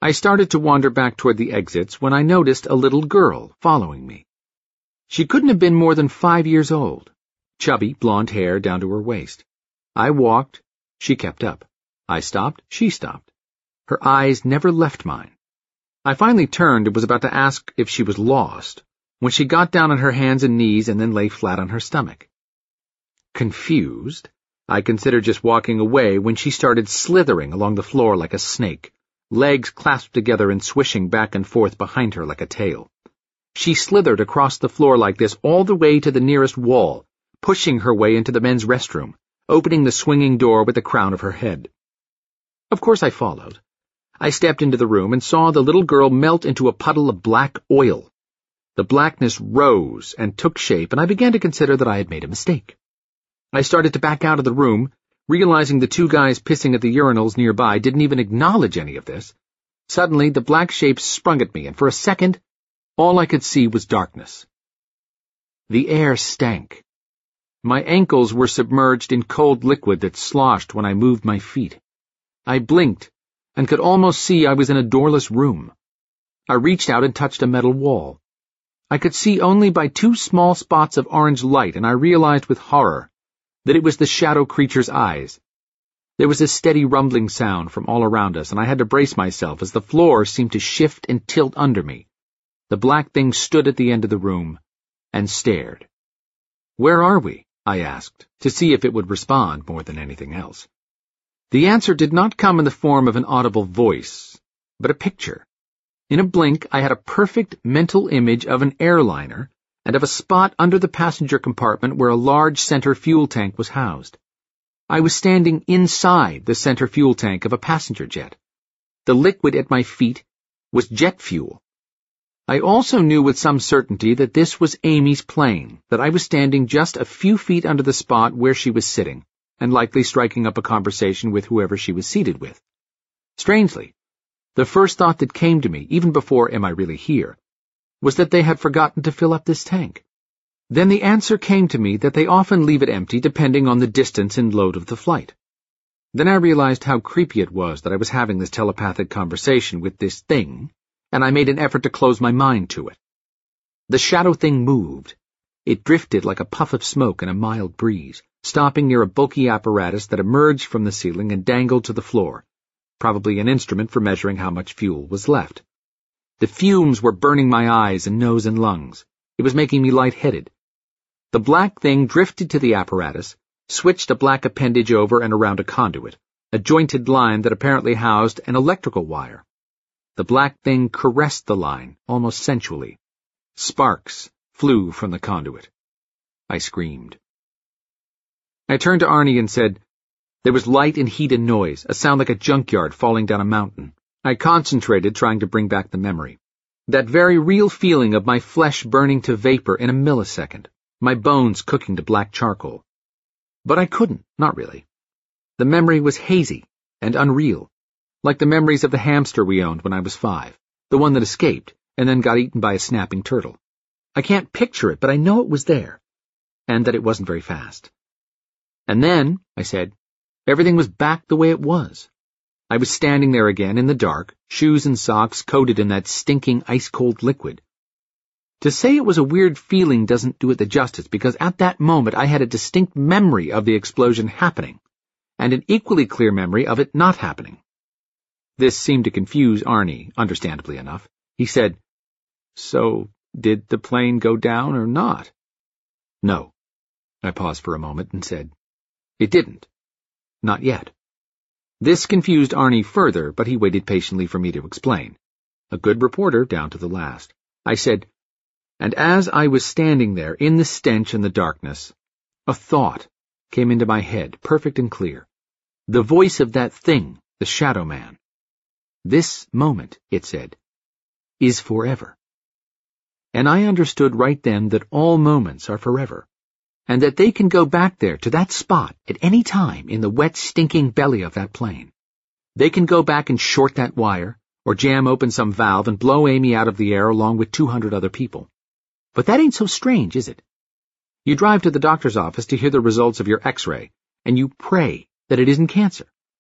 I started to wander back toward the exits when I noticed a little girl following me. She couldn't have been more than 5 years old, chubby blonde hair down to her waist. I walked, she kept up. I stopped, she stopped. Her eyes never left mine. I finally turned and was about to ask if she was lost, when she got down on her hands and knees and then lay flat on her stomach. Confused, I considered just walking away when she started slithering along the floor like a snake, legs clasped together and swishing back and forth behind her like a tail. She slithered across the floor like this all the way to the nearest wall, pushing her way into the men's restroom, opening the swinging door with the crown of her head. Of course I followed. I stepped into the room and saw the little girl melt into a puddle of black oil. The blackness rose and took shape, and I began to consider that I had made a mistake. I started to back out of the room, realizing the 2 guys pissing at the urinals nearby didn't even acknowledge any of this. Suddenly, the black shape sprung at me, and for a second, all I could see was darkness. The air stank. My ankles were submerged in cold liquid that sloshed when I moved my feet. I blinked and could almost see I was in a doorless room. I reached out and touched a metal wall. I could see only by 2 small spots of orange light, and I realized with horror that it was the shadow creature's eyes. There was a steady rumbling sound from all around us, and I had to brace myself as the floor seemed to shift and tilt under me. The black thing stood at the end of the room and stared. "Where are we?" I asked, to see if it would respond more than anything else. The answer did not come in the form of an audible voice, but a picture. In a blink, I had a perfect mental image of an airliner and of a spot under the passenger compartment where a large center fuel tank was housed. I was standing inside the center fuel tank of a passenger jet. The liquid at my feet was jet fuel. I also knew with some certainty that this was Amy's plane, that I was standing just a few feet under the spot where she was sitting, and likely striking up a conversation with whoever she was seated with. Strangely, the first thought that came to me, even before "Am I really here?" was that they had forgotten to fill up this tank. Then the answer came to me that they often leave it empty depending on the distance and load of the flight. Then I realized how creepy it was that I was having this telepathic conversation with this thing, and I made an effort to close my mind to it. The shadow thing moved. It drifted like a puff of smoke in a mild breeze, stopping near a bulky apparatus that emerged from the ceiling and dangled to the floor, probably an instrument for measuring how much fuel was left. The fumes were burning my eyes and nose and lungs. It was making me lightheaded. The black thing drifted to the apparatus, switched a black appendage over and around a conduit, a jointed line that apparently housed an electrical wire. The black thing caressed the line, almost sensually. Sparks flew from the conduit. I screamed. I turned to Arnie and said, "There was light and heat and noise, a sound like a junkyard falling down a mountain." I concentrated, trying to bring back the memory. That very real feeling of my flesh burning to vapor in a millisecond, my bones cooking to black charcoal. But I couldn't, not really. The memory was hazy and unreal, like the memories of the hamster we owned when I was 5, the one that escaped and then got eaten by a snapping turtle. I can't picture it, but I know it was there, and that it wasn't very fast. And then, I said, everything was back the way it was. I was standing there again in the dark, shoes and socks coated in that stinking ice-cold liquid. To say it was a weird feeling doesn't do it the justice, because at that moment I had a distinct memory of the explosion happening, and an equally clear memory of it not happening. This seemed to confuse Arnie, understandably enough. He said, "So, did the plane go down or not?" "No." I paused for a moment and said, "It didn't. Not yet." This confused Arnie further, but he waited patiently for me to explain. A good reporter down to the last. I said, "And as I was standing there in the stench and the darkness, a thought came into my head, perfect and clear. The voice of that thing, the Shadow Man. 'This moment,' it said, 'is forever.' And I understood right then that all moments are forever, and that they can go back there to that spot at any time in the wet, stinking belly of that plane. They can go back and short that wire, or jam open some valve and blow Amy out of the air along with 200 other people. But that ain't so strange, is it? You drive to the doctor's office to hear the results of your X-ray, and you pray that it isn't cancer.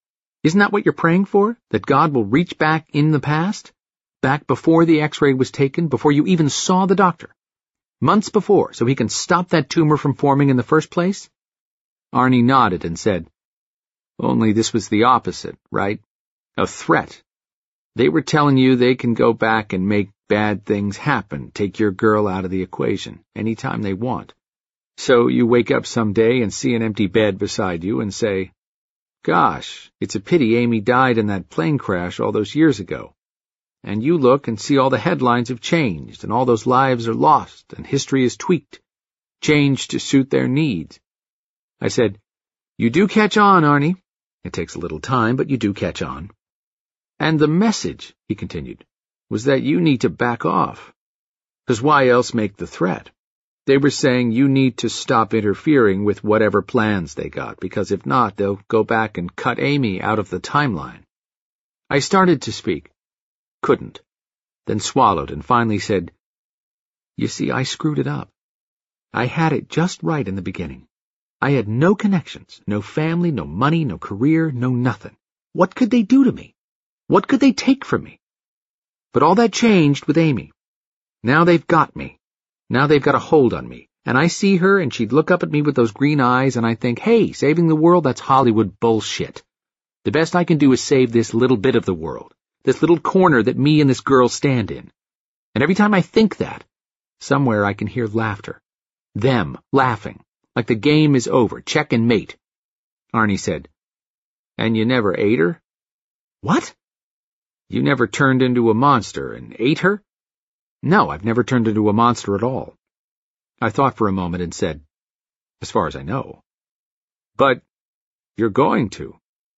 Isn't that what you're praying for? That God will reach back in the past? Back before the x-ray was taken, before you even saw the doctor? Months before, so he can stop that tumor from forming in the first place? Arnie nodded and said, Only this was the opposite, right? A threat. They were telling you they can go back and make bad things happen, take your girl out of the equation, anytime they want. So you wake up someday and see an empty bed beside you and say, Gosh, it's a pity Amy died in that plane crash all those years ago. And you look and see all the headlines have changed, and all those lives are lost, and history is tweaked, changed to suit their needs. I said, You do catch on, Arnie. It takes a little time, but you do catch on. And the message, he continued, was that you need to back off. 'Cause why else make the threat? They were saying you need to stop interfering with whatever plans they got, because if not, they'll go back and cut Amy out of the timeline. I started to speak. Couldn't. Then swallowed and finally said, You see, I screwed it up. I had it just right in the beginning. I had no connections, no family, no money, no career, no nothing. What could they do to me? What could they take from me? But all that changed with Amy. Now they've got me. Now they've got a hold on me, and I see her and she'd look up at me with those green eyes and I think, hey, saving the world, that's Hollywood bullshit. The best I can do is save this little bit of the world, this little corner that me and this girl stand in. And every time I think that, somewhere I can hear laughter. Them laughing, like the game is over, check and mate. Arnie said, And you never ate her? What? You never turned into a monster and ate her? No, I've never turned into a monster at all. I thought for a moment and said, As far as I know. But you're going to.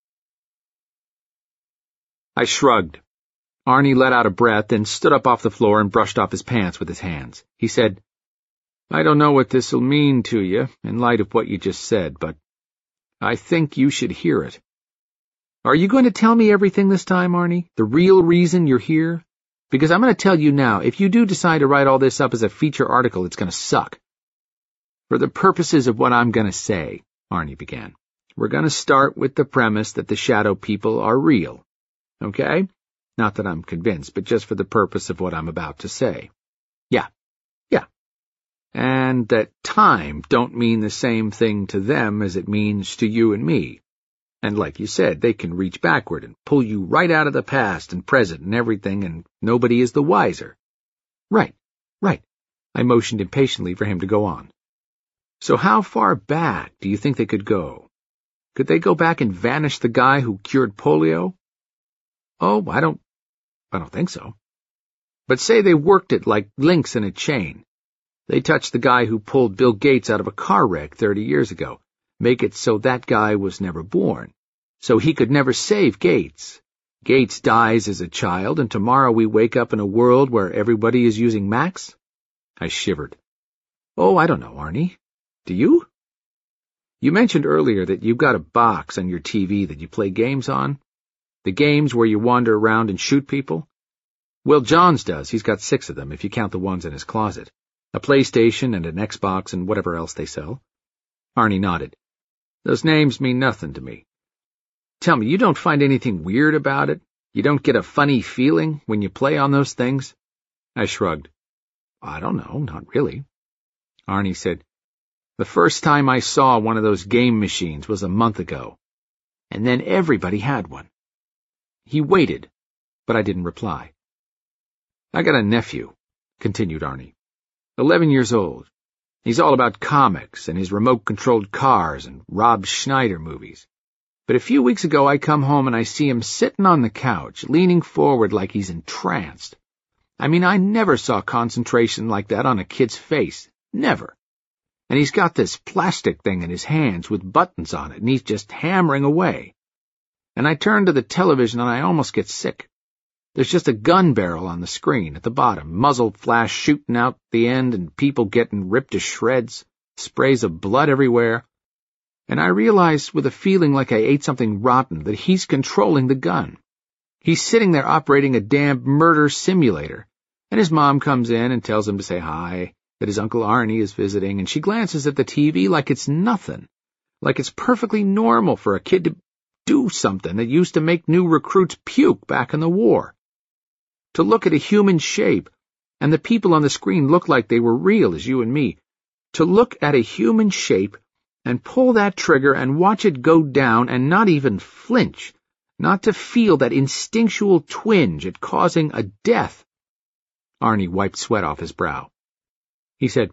I shrugged. Arnie let out a breath and stood up off the floor and brushed off his pants with his hands. He said, I don't know what this'll mean to you in light of what you just said, but I think you should hear it. Are you going to tell me everything this time, Arnie? The real reason you're here? Because I'm going to tell you now, if you do decide to write all this up as a feature article, it's going to suck. For the purposes of what I'm going to say, Arnie began, we're going to start with the premise that the shadow people are real. Okay? Not that I'm convinced, but just for the purpose of what I'm about to say. Yeah. And that time don't mean the same thing to them as it means to you and me. And like you said, they can reach backward and pull you right out of the past and present and everything, and nobody is the wiser. Right. I motioned impatiently for him to go on. So how far back do you think they could go? Could they go back and vanish the guy who cured polio? Oh, I don't think so. But say they worked it like links in a chain. They touched the guy who pulled Bill Gates out of a car wreck 30 years ago. Make it so that guy was never born. So he could never save Gates. Gates dies as a child, and tomorrow we wake up in a world where everybody is using Macs? I shivered. Oh, I don't know, Arnie. Do you? You mentioned earlier that you've got a box on your TV that you play games on. The games where you wander around and shoot people? Well, John's does. He's got 6 of them, if you count the ones in his closet. A PlayStation and an Xbox and whatever else they sell. Arnie nodded. Those names mean nothing to me. Tell me, you don't find anything weird about it? You don't get a funny feeling when you play on those things? I shrugged. I don't know, not really. Arnie said, The first time I saw one of those game machines was a month ago, and then everybody had one. He waited, but I didn't reply. I got a nephew, continued Arnie, 11 years old. He's all about comics and his remote-controlled cars and Rob Schneider movies. But a few weeks ago I come home and I see him sitting on the couch, leaning forward like he's entranced. I mean, I never saw concentration like that on a kid's face. Never. And he's got this plastic thing in his hands with buttons on it, and he's just hammering away. And I turn to the television and I almost get sick. There's just a gun barrel on the screen at the bottom, muzzle flash shooting out the end and people getting ripped to shreds, sprays of blood everywhere. And I realize with a feeling like I ate something rotten that he's controlling the gun. He's sitting there operating a damn murder simulator. And his mom comes in and tells him to say hi, that his Uncle Arnie is visiting, and she glances at the TV like it's nothing, like it's perfectly normal for a kid to... do something that used to make new recruits puke back in the war. To look at a human shape, and the people on the screen looked like they were real as you and me. To look at a human shape and pull that trigger and watch it go down and not even flinch, not to feel that instinctual twinge at causing a death. Arnie wiped sweat off his brow. He said,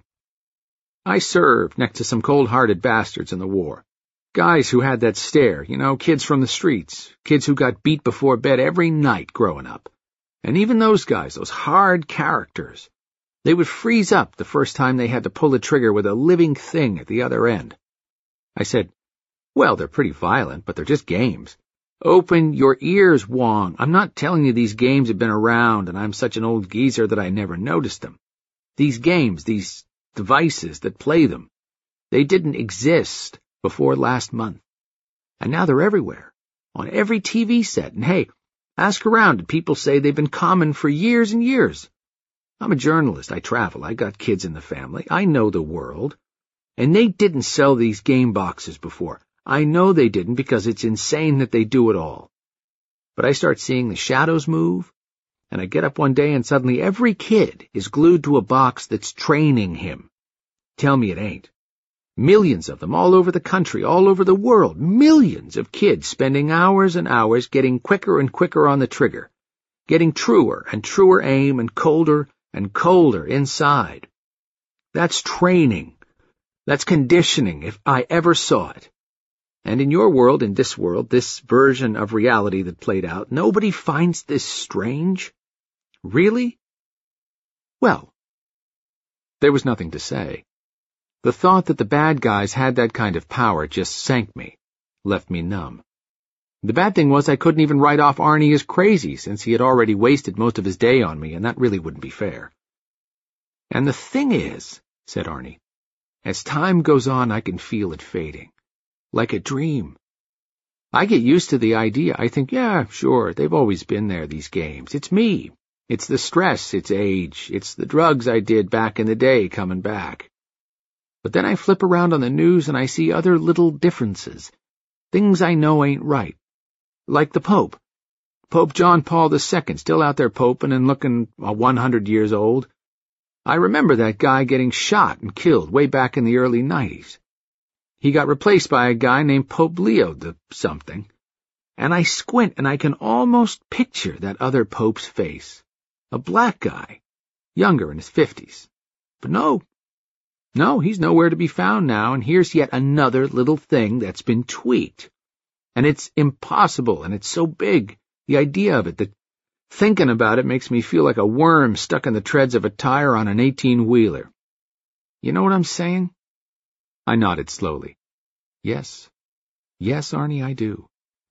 I served next to some cold-hearted bastards in the war. Guys who had that stare, kids from the streets, kids who got beat before bed every night growing up. And even those guys, those hard characters, they would freeze up the first time they had to pull the trigger with a living thing at the other end. I said, well, they're pretty violent, but they're just games. Open your ears, Wong. I'm not telling you these games have been around and I'm such an old geezer that I never noticed them. These games, these devices that play them, they didn't exist before last month. And now they're everywhere, on every TV set. And hey, ask around and people say they've been common for years and years. I'm a journalist. I travel. I got kids in the family. I know the world. And they didn't sell these game boxes before. I know they didn't because it's insane that they do it all. But I start seeing the shadows move, and I get up one day and suddenly every kid is glued to a box that's training him. Tell me it ain't. Millions of them all over the country, all over the world, millions of kids spending hours and hours getting quicker and quicker on the trigger, getting truer and truer aim and colder inside. That's training. That's conditioning, if I ever saw it. And in your world, in this world, this version of reality that played out, nobody finds this strange? Really? Well, there was nothing to say. The thought that the bad guys had that kind of power just sank me, left me numb. The bad thing was I couldn't even write off Arnie as crazy, since he had already wasted most of his day on me, and that really wouldn't be fair. And the thing is, said Arnie, as time goes on I can feel it fading. Like a dream. I get used to the idea. I think, yeah, sure, they've always been there, these games. It's me. It's the stress, it's age, it's the drugs I did back in the day coming back. But then I flip around on the news and I see other little differences, things I know ain't right. Like the Pope. Pope John Paul II, still out there poping and looking 100 years old. I remember that guy getting shot and killed way back in the early 90s. He got replaced by a guy named Pope Leo the something, and I squint and I can almost picture that other pope's face. A black guy, younger in his 50s. But no, he's nowhere to be found now, and here's yet another little thing that's been tweaked. And it's impossible, and it's so big, the idea of it, that thinking about it makes me feel like a worm stuck in the treads of a tire on an 18-wheeler. You know what I'm saying? I nodded slowly. Yes, Arnie, I do.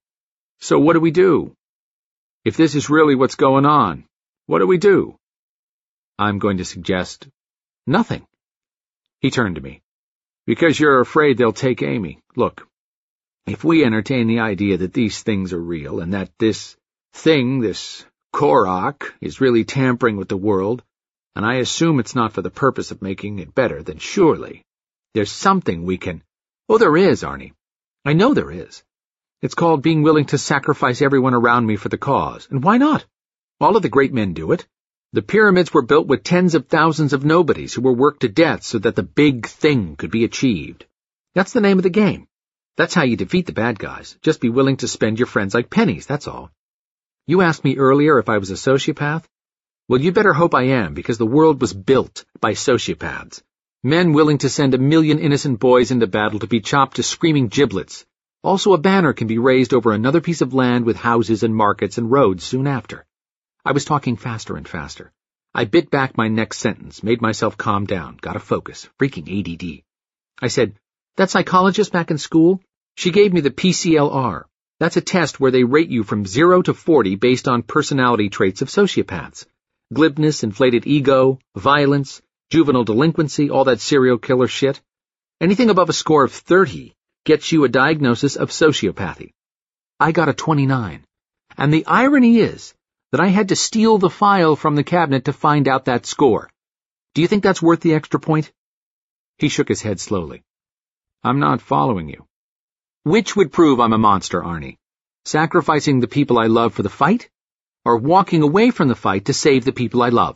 So what do we do? If this is really what's going on, what do we do? I'm going to suggest nothing. He turned to me. Because you're afraid they'll take Amy. Look, if we entertain the idea that these things are real and that this thing, this Korok, is really tampering with the world, and I assume it's not for the purpose of making it better, then surely there's something we can— Oh, there is, Arnie. I know there is. It's called being willing to sacrifice everyone around me for the cause. And why not? All of the great men do it. The pyramids were built with tens of thousands of nobodies who were worked to death so that the big thing could be achieved. That's the name of the game. That's how you defeat the bad guys. Just be willing to spend your friends like pennies, that's all. You asked me earlier if I was a sociopath? Well, you better hope I am, because the world was built by sociopaths. Men willing to send 1 million innocent boys into battle to be chopped to screaming giblets. Also, a banner can be raised over another piece of land with houses and markets and roads soon after. I was talking faster and faster. I bit back my next sentence, made myself calm down, got a focus, freaking ADD. I said, that psychologist back in school, she gave me the PCLR. That's a test where they rate you from 0 to 40 based on personality traits of sociopaths. Glibness, inflated ego, violence, juvenile delinquency, all that serial killer shit. Anything above a score of 30 gets you a diagnosis of sociopathy. I got a 29, and the irony is that I had to steal the file from the cabinet to find out that score. Do you think that's worth the extra point? He shook his head slowly. I'm not following you. Which would prove I'm a monster, Arnie? Sacrificing the people I love for the fight? Or walking away from the fight to save the people I love?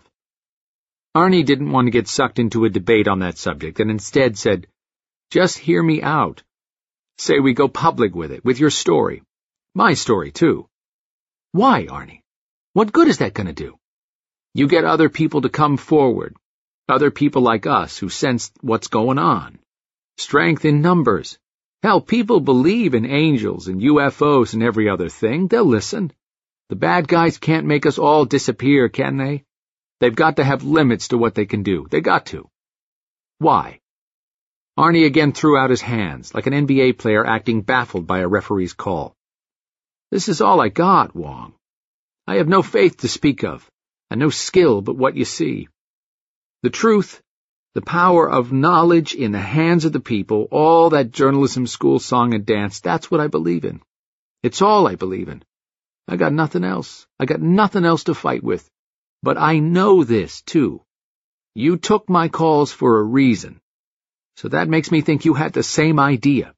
Arnie didn't want to get sucked into a debate on that subject and instead said, "Just hear me out. Say we go public with it, with your story. My story, too." "Why, Arnie? What good is that going to do?" "You get other people to come forward. Other people like us who sense what's going on. Strength in numbers. Hell, people believe in angels and UFOs and every other thing. They'll listen. The bad guys can't make us all disappear, can they? They've got to have limits to what they can do. They got to." "Why?" Arnie again threw out his hands, like an NBA player acting baffled by a referee's call. "This is all I got, Wong. I have no faith to speak of, and no skill but what you see. The truth, the power of knowledge in the hands of the people, all that journalism school song and dance, that's what I believe in. It's all I believe in. I got nothing else. I got nothing else to fight with. But I know this, too. You took my calls for a reason. So that makes me think you had the same idea."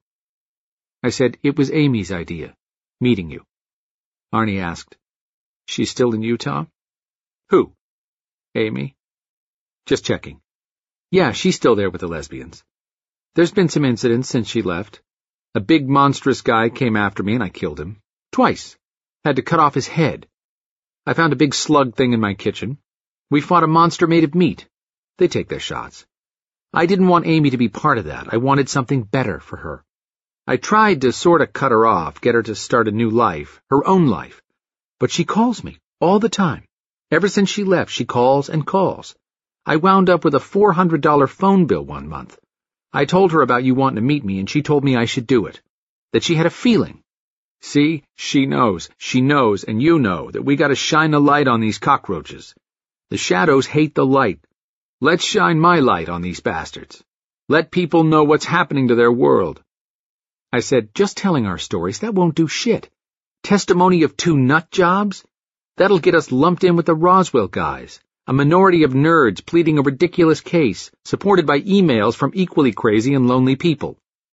I said, "It was Amy's idea, meeting you." Arnie asked, "She's still in Utah?" "Who? Amy?" "Just checking. Yeah, she's still there with the lesbians. There's been some incidents since she left. A big monstrous guy came after me and I killed him. Twice. Had to cut off his head. I found a big slug thing in my kitchen. We fought a monster made of meat. They take their shots. I didn't want Amy to be part of that. I wanted something better for her. I tried to sort of cut her off, get her to start a new life, her own life. But she calls me, all the time. Ever since she left, she calls and calls. I wound up with a $400 phone bill one month. I told her about you wanting to meet me, and she told me I should do it. That she had a feeling. See, she knows, and you know, that we gotta shine a light on these cockroaches. The shadows hate the light. Let's shine my light on these bastards. Let people know what's happening to their world." I said, "Just telling our stories, that won't do shit. Testimony of 2 nut jobs? That'll get us lumped in with the Roswell guys. A minority of nerds pleading a ridiculous case, supported by emails from equally crazy and lonely people."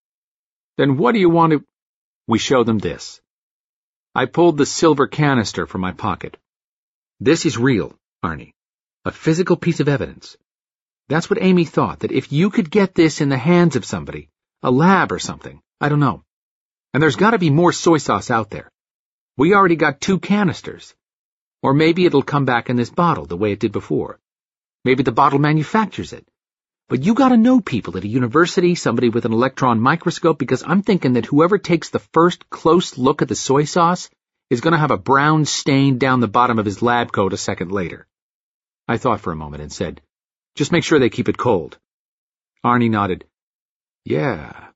"Then what do you want to—" "We show them this." I pulled the silver canister from my pocket. "This is real, Arnie. A physical piece of evidence. That's what Amy thought, that if you could get this in the hands of somebody, a lab or something, I don't know. And there's got to be more soy sauce out there. We already got 2 canisters. Or maybe it'll come back in this bottle the way it did before. Maybe the bottle manufactures it. But you gotta know people at a university, somebody with an electron microscope, because I'm thinking that whoever takes the first close look at the soy sauce is gonna have a brown stain down the bottom of his lab coat a second later." I thought for a moment and said, "Just make sure they keep it cold." Arnie nodded. Yeah.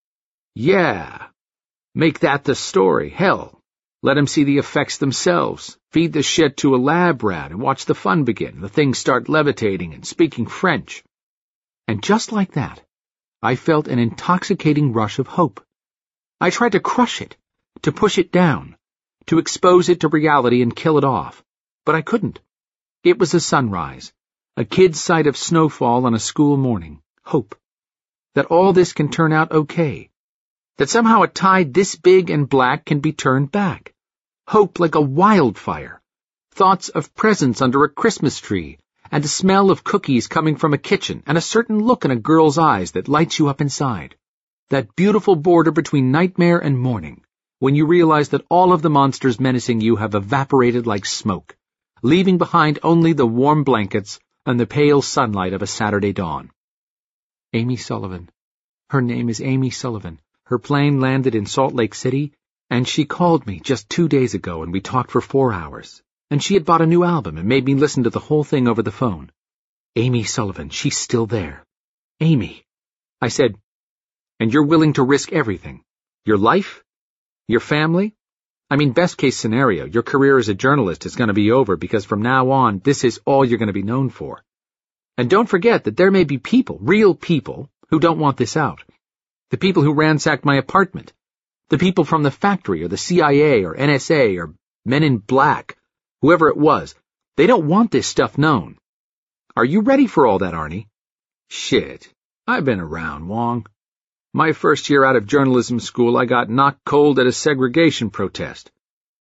Make that the story. Hell. Let them see the effects themselves. Feed the shit to a lab rat and watch the fun begin. The things start levitating and speaking French. And just like that, I felt an intoxicating rush of hope. I tried to crush it, to push it down, to expose it to reality and kill it off. But I couldn't. It was a sunrise, a kid's sight of snowfall on a school morning. Hope. That all this can turn out okay. That somehow a tide this big and black can be turned back. Hope like a wildfire. Thoughts of presents under a Christmas tree, and a smell of cookies coming from a kitchen, and a certain look in a girl's eyes that lights you up inside. That beautiful border between nightmare and morning, when you realize that all of the monsters menacing you have evaporated like smoke, leaving behind only the warm blankets and the pale sunlight of a Saturday dawn. Amy Sullivan. Her name is Amy Sullivan. Her plane landed in Salt Lake City, and she called me just 2 days ago, and we talked for 4 hours. And she had bought a new album and made me listen to the whole thing over the phone. Amy Sullivan, she's still there. Amy. I said, "And you're willing to risk everything? Your life? Your family? I mean, best case scenario, your career as a journalist is going to be over because from now on, this is all you're going to be known for. And don't forget that there may be people, real people, who don't want this out. The people who ransacked my apartment. The people from the factory or the CIA or NSA or Men in Black. Whoever it was. They don't want this stuff known. Are you ready for all that, Arnie?" "Shit. I've been around, Wong. My first year out of journalism school, I got knocked cold at a segregation protest.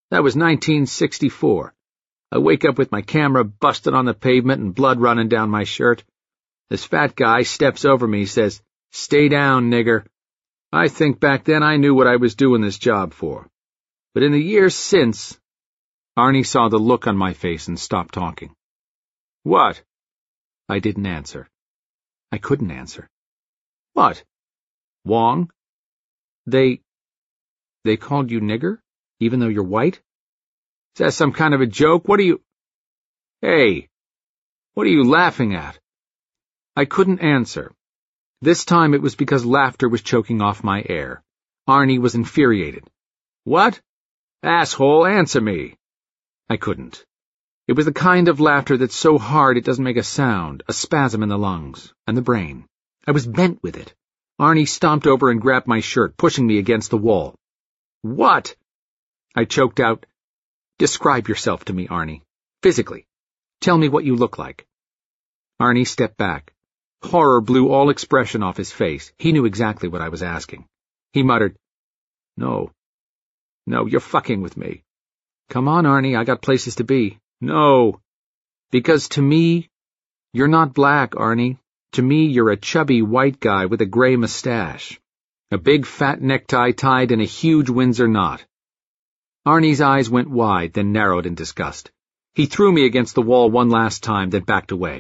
That was 1964. I wake up with my camera busted on the pavement and blood running down my shirt. This fat guy steps over me, says, "Stay down, nigger." I think back then I knew what I was doing this job for. But in the years since, Arnie saw the look on my face and stopped talking. What? I didn't answer. I couldn't answer. What? Wong? They called you nigger, even though you're white? Is that some kind of a joke? Hey, what are you laughing at? I couldn't answer. This time it was because laughter was choking off my air. Arnie was infuriated. What? Asshole, answer me. I couldn't. It was the kind of laughter that's so hard it doesn't make a sound, a spasm in the lungs, and the brain. I was bent with it. Arnie stomped over and grabbed my shirt, pushing me against the wall. What? I choked out. Describe yourself to me, Arnie. Physically. Tell me what you look like. Arnie stepped back. Horror blew all expression off his face. He knew exactly what I was asking. He muttered, No, you're fucking with me. Come on, Arnie, I got places to be. No. Because to me, you're not black, Arnie. To me, you're a chubby white guy with a gray mustache. A big fat necktie tied in a huge Windsor knot. Arnie's eyes went wide, then narrowed in disgust. He threw me against the wall one last time, then backed away.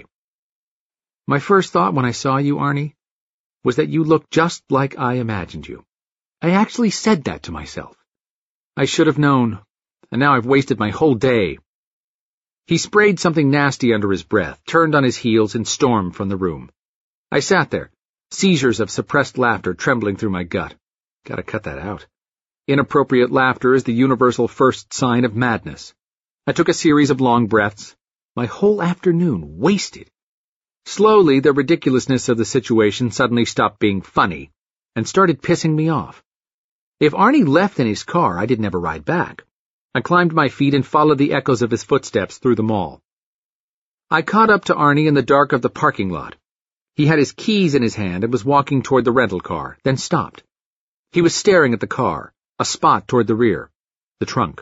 My first thought when I saw you, Arnie, was that you looked just like I imagined you. I actually said that to myself. I should have known, and now I've wasted my whole day. He sprayed something nasty under his breath, turned on his heels, and stormed from the room. I sat there, seizures of suppressed laughter trembling through my gut. Gotta cut that out. Inappropriate laughter is the universal first sign of madness. I took a series of long breaths. My whole afternoon wasted. Slowly, the ridiculousness of the situation suddenly stopped being funny and started pissing me off. If Arnie left in his car, I did never ride back. I climbed my feet and followed the echoes of his footsteps through the mall. I caught up to Arnie in the dark of the parking lot. He had his keys in his hand and was walking toward the rental car, then stopped. He was staring at the car, a spot toward the rear, the trunk.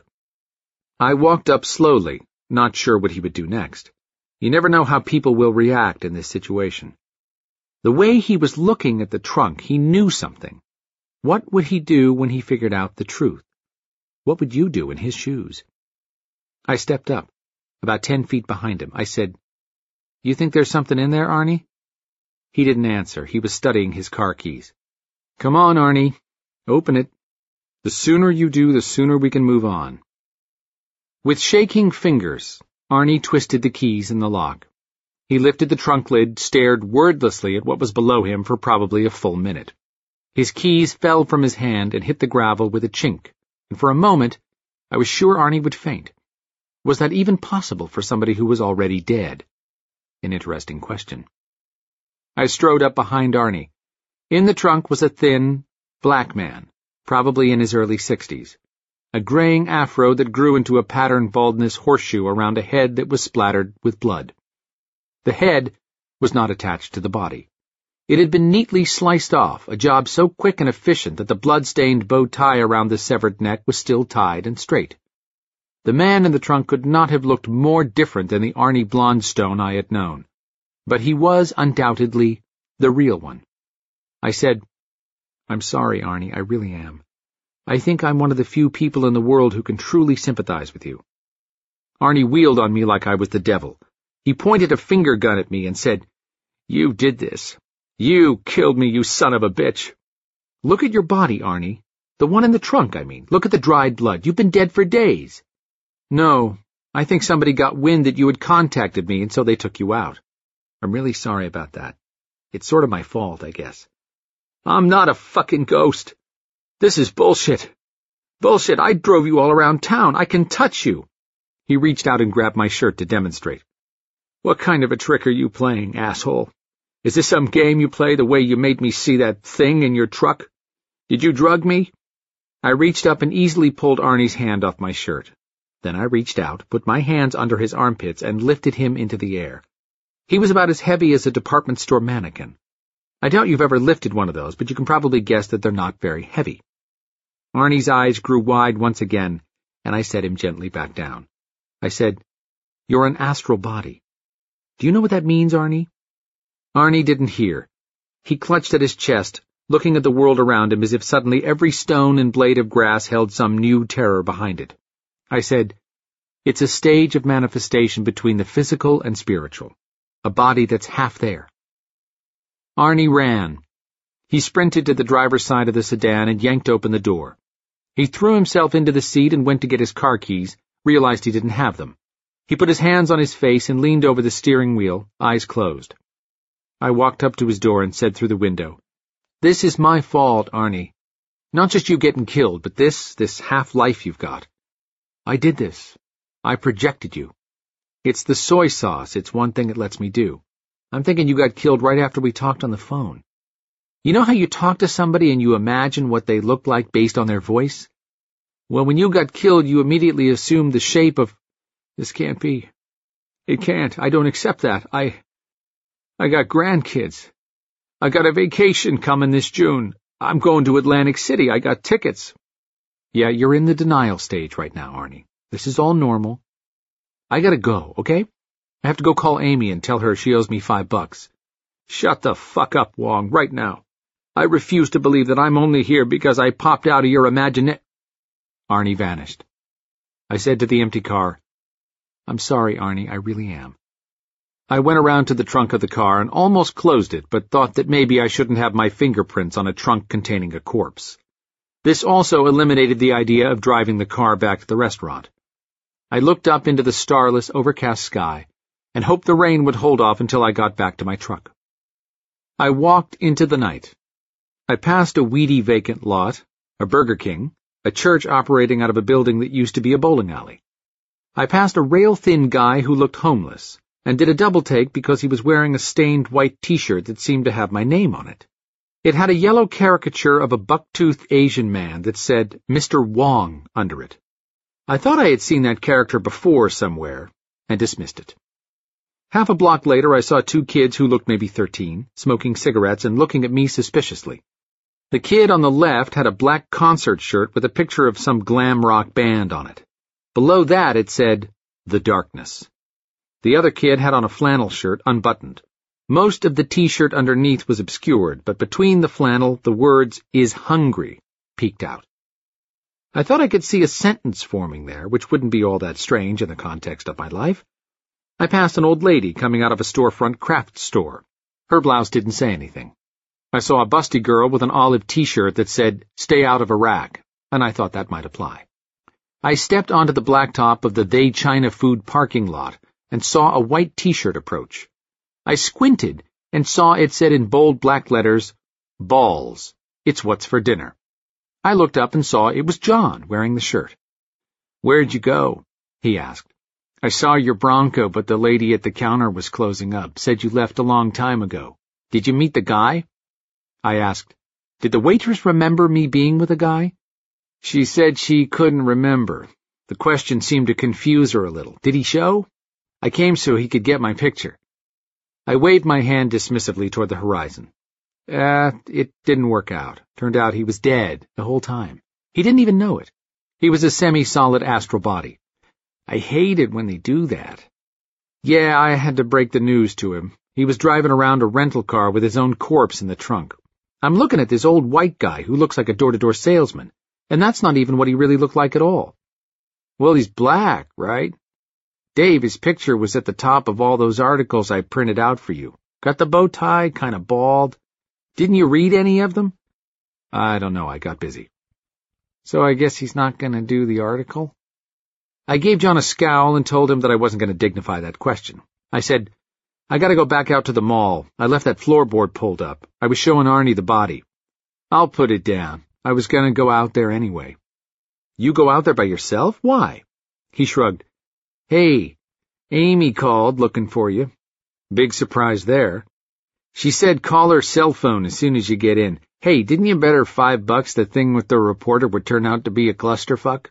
I walked up slowly, not sure what he would do next. You never know how people will react in this situation. The way he was looking at the trunk, he knew something. What would he do when he figured out the truth? What would you do in his shoes? I stepped up, about 10 feet behind him. I said, You think there's something in there, Arnie? He didn't answer. He was studying his car keys. Come on, Arnie. Open it. The sooner you do, the sooner we can move on. With shaking fingers, Arnie twisted the keys in the lock. He lifted the trunk lid, stared wordlessly at what was below him for probably a full minute. His keys fell from his hand and hit the gravel with a chink, and for a moment I was sure Arnie would faint. Was that even possible for somebody who was already dead? An interesting question. I strode up behind Arnie. In the trunk was a thin, black man, probably in his early 60s. A graying afro that grew into a patterned baldness horseshoe around a head that was splattered with blood. The head was not attached to the body. It had been neatly sliced off, a job so quick and efficient that the blood-stained bow tie around the severed neck was still tied and straight. The man in the trunk could not have looked more different than the Arnie Blondstone I had known, but he was undoubtedly the real one. I said, I'm sorry, Arnie, I really am. I think I'm one of the few people in the world who can truly sympathize with you. Arnie wheeled on me like I was the devil. He pointed a finger gun at me and said, You did this. You killed me, you son of a bitch. Look at your body, Arnie. The one in the trunk, I mean. Look at the dried blood. You've been dead for days. No, I think somebody got wind that you had contacted me, and so they took you out. I'm really sorry about that. It's sort of my fault, I guess. I'm not a fucking ghost. This is bullshit. Bullshit, I drove you all around town. I can touch you. He reached out and grabbed my shirt to demonstrate. What kind of a trick are you playing, asshole? Is this some game you play the way you made me see that thing in your truck? Did you drug me? I reached up and easily pulled Arnie's hand off my shirt. Then I reached out, put my hands under his armpits, and lifted him into the air. He was about as heavy as a department store mannequin. I doubt you've ever lifted one of those, but you can probably guess that they're not very heavy. Arnie's eyes grew wide once again, and I set him gently back down. I said, "You're an astral body. Do you know what that means, Arnie?" Arnie didn't hear. He clutched at his chest, looking at the world around him as if suddenly every stone and blade of grass held some new terror behind it. I said, "It's a stage of manifestation between the physical and spiritual, a body that's half there." Arnie ran. He sprinted to the driver's side of the sedan and yanked open the door. He threw himself into the seat and went to get his car keys, realized he didn't have them. He put his hands on his face and leaned over the steering wheel, eyes closed. I walked up to his door and said through the window, "This is my fault, Arnie. Not just you getting killed, but this half-life you've got. I did this. I projected you. It's the soy sauce. It's one thing it lets me do. I'm thinking you got killed right after we talked on the phone. You know how you talk to somebody and you imagine what they look like based on their voice? Well, when you got killed, you immediately assumed the shape of... This can't be. It can't. I don't accept that. I got grandkids. I got a vacation coming this June. I'm going to Atlantic City. I got tickets." "Yeah, you're in the denial stage right now, Arnie. This is all normal. I gotta go, okay? I have to go call Amy and tell her she owes me $5. "Shut the fuck up, Wong, right now. I refuse to believe that I'm only here because I popped out of your Arnie vanished. I said to the empty car, "I'm sorry, Arnie, I really am." I went around to the trunk of the car and almost closed it, but thought that maybe I shouldn't have my fingerprints on a trunk containing a corpse. This also eliminated the idea of driving the car back to the restaurant. I looked up into the starless, overcast sky and hoped the rain would hold off until I got back to my truck. I walked into the night. I passed a weedy vacant lot, a Burger King, a church operating out of a building that used to be a bowling alley. I passed a rail-thin guy who looked homeless, and did a double-take because he was wearing a stained white t-shirt that seemed to have my name on it. It had a yellow caricature of a buck-toothed Asian man that said Mr. Wong under it. I thought I had seen that character before somewhere, and dismissed it. Half a block later I saw two kids who looked maybe 13, smoking cigarettes and looking at me suspiciously. The kid on the left had a black concert shirt with a picture of some glam rock band on it. Below that it said, The Darkness. The other kid had on a flannel shirt, unbuttoned. Most of the t-shirt underneath was obscured, but between the flannel, the words, "is hungry," peeked out. I thought I could see a sentence forming there, which wouldn't be all that strange in the context of my life. I passed an old lady coming out of a storefront craft store. Her blouse didn't say anything. I saw a busty girl with an olive t-shirt that said, "Stay out of Iraq," and I thought that might apply. I stepped onto the blacktop of the They China Food parking lot and saw a white t-shirt approach. I squinted and saw it said in bold black letters, "Balls. It's what's for dinner." I looked up and saw it was John wearing the shirt. "Where'd you go?" he asked. "I saw your Bronco, but the lady at the counter was closing up, said you left a long time ago. Did you meet the guy?" I asked, "Did the waitress remember me being with a guy?" She said she couldn't remember. The question seemed to confuse her a little. "Did he show?" "I came so he could get my picture." I waved my hand dismissively toward the horizon. It didn't work out. Turned out he was dead the whole time. He didn't even know it. He was a semi-solid astral body. I hated when they do that. Yeah, I had to break the news to him. He was driving around a rental car with his own corpse in the trunk. I'm looking at this old white guy who looks like a door-to-door salesman, and that's not even what he really looked like at all. Well, he's black, right? Dave, his picture was at the top of all those articles I printed out for you. Got the bow tie, kind of bald. Didn't you read any of them? I don't know, I got busy. So I guess he's not going to do the article? I gave John a scowl and told him that I wasn't going to dignify that question. I said, "I got to go back out to the mall. I left that floorboard pulled up. I was showing Arnie the body." "I'll put it down. I was going to go out there anyway." "You go out there by yourself? Why?" He shrugged. "Hey, Amy called looking for you." Big surprise there. She said call her cell phone as soon as you get in. Hey, didn't you bet her $5 the thing with the reporter would turn out to be a clusterfuck?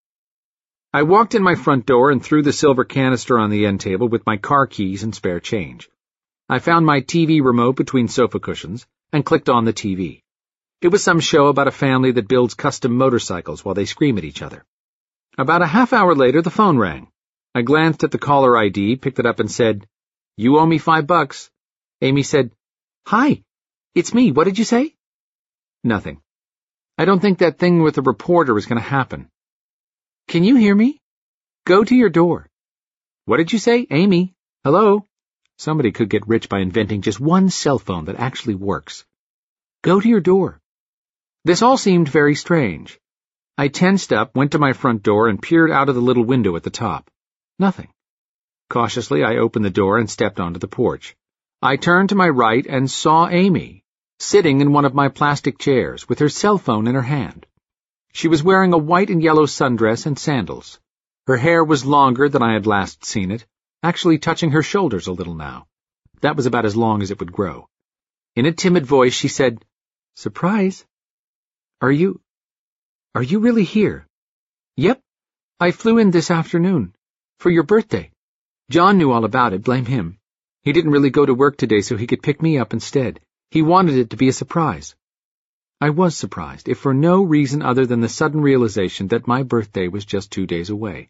I walked in my front door and threw the silver canister on the end table with my car keys and spare change. I found my TV remote between sofa cushions and clicked on the TV. It was some show about a family that builds custom motorcycles while they scream at each other. About a half hour later, the phone rang. I glanced at the caller ID, picked it up and said, "You owe me $5. Amy said, "Hi, it's me. What did you say?" Nothing. I don't think that thing with the reporter is going to happen. Can you hear me? Go to your door. What did you say, Amy? Hello? Somebody could get rich by inventing just one cell phone that actually works. Go to your door. This all seemed very strange. I tensed up, went to my front door, and peered out of the little window at the top. Nothing. Cautiously, I opened the door and stepped onto the porch. I turned to my right and saw Amy, sitting in one of my plastic chairs, with her cell phone in her hand. She was wearing a white and yellow sundress and sandals. Her hair was longer than I had last seen it, actually touching her shoulders a little now. That was about as long as it would grow. In a timid voice, she said, "Surprise. Are you really here?" "Yep. I flew in this afternoon. For your birthday. John knew all about it, blame him. He didn't really go to work today so he could pick me up instead. He wanted it to be a surprise." I was surprised, if for no reason other than the sudden realization that my birthday was just 2 days away.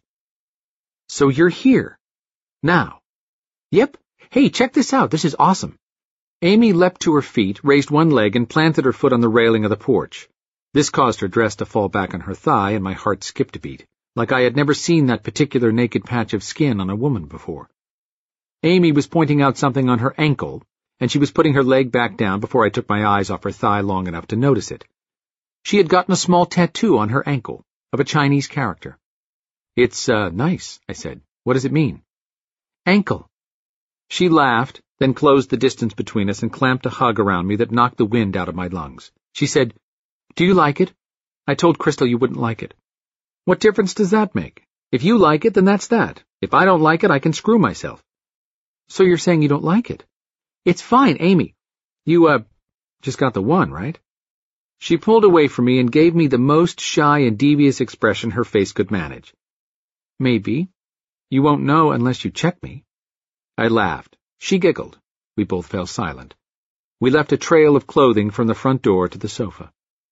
"So you're here. Now." "Yep. Hey, check this out. This is awesome." Amy leapt to her feet, raised one leg, and planted her foot on the railing of the porch. This caused her dress to fall back on her thigh, and my heart skipped a beat, like I had never seen that particular naked patch of skin on a woman before. Amy was pointing out something on her ankle, and she was putting her leg back down before I took my eyes off her thigh long enough to notice it. She had gotten a small tattoo on her ankle, of a Chinese character. "It's, nice," I said. "What does it mean?" "Ankle." She laughed, then closed the distance between us and clamped a hug around me that knocked the wind out of my lungs. She said, "Do you like it? I told Crystal you wouldn't like it." "What difference does that make? If you like it, then that's that. If I don't like it, I can screw myself." "So you're saying you don't like it?" "It's fine, Amy. You, just got the one, right?" She pulled away from me and gave me the most shy and devious expression her face could manage. "Maybe. You won't know unless you check me." I laughed. She giggled. We both fell silent. We left a trail of clothing from the front door to the sofa.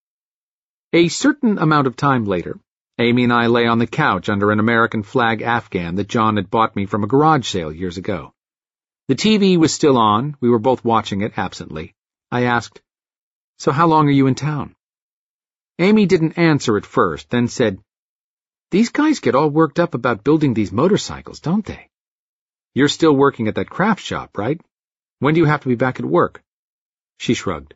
A certain amount of time later, Amy and I lay on the couch under an American flag Afghan that John had bought me from a garage sale years ago. The TV was still on. We were both watching it absently. I asked, "So how long are you in town?" Amy didn't answer at first, then said, "These guys get all worked up about building these motorcycles, don't they? You're still working at that craft shop, right? When do you have to be back at work?" She shrugged.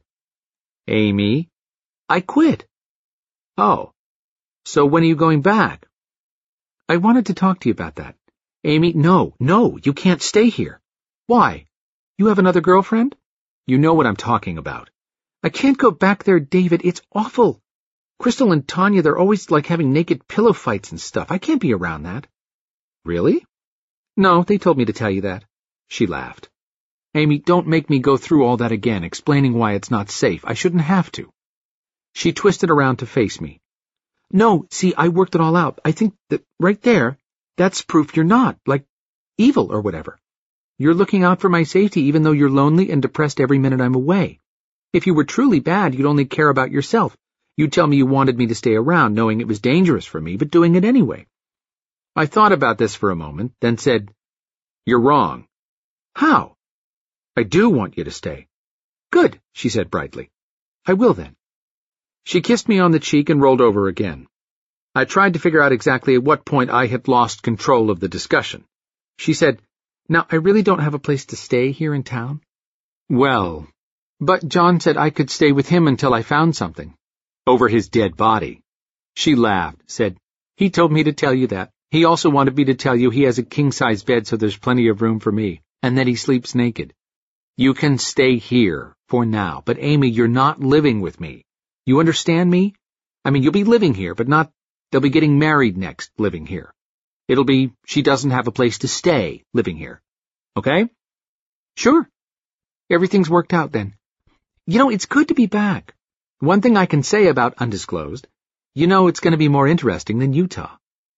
"Amy, I quit." "Oh, so when are you going back?" "I wanted to talk to you about that." "Amy, no, you can't stay here." "Why? You have another girlfriend?" "You know what I'm talking about." "I can't go back there, David. It's awful. Crystal and Tanya, they're always like having naked pillow fights and stuff. I can't be around that." "Really?" "No, they told me to tell you that." She laughed. "Amy, don't make me go through all that again, explaining why it's not safe. I shouldn't have to." She twisted around to face me. "No, see, I worked it all out. I think that right there, that's proof you're not, like, evil or whatever. You're looking out for my safety even though you're lonely and depressed every minute I'm away. If you were truly bad, you'd only care about yourself. You'd tell me you wanted me to stay around, knowing it was dangerous for me, but doing it anyway." I thought about this for a moment, then said, "You're wrong." "How?" "I do want you to stay." "Good," she said brightly. "I will then." She kissed me on the cheek and rolled over again. I tried to figure out exactly at what point I had lost control of the discussion. She said, "Now, I really don't have a place to stay here in town." "Well, but John said I could stay with him until I found something." "Over his dead body." She laughed, said, "He told me to tell you that. He also wanted me to tell you he has a king-size bed so there's plenty of room for me, and that he sleeps naked. You can stay here, for now, but Amy, you're not living with me. You understand me? I mean, you'll be living here, but not, they'll be getting married next, living here. It'll be, she doesn't have a place to stay, living here. Okay?" "Sure. Everything's worked out then. You know, it's good to be back. One thing I can say about Undisclosed, you know it's going to be more interesting than Utah."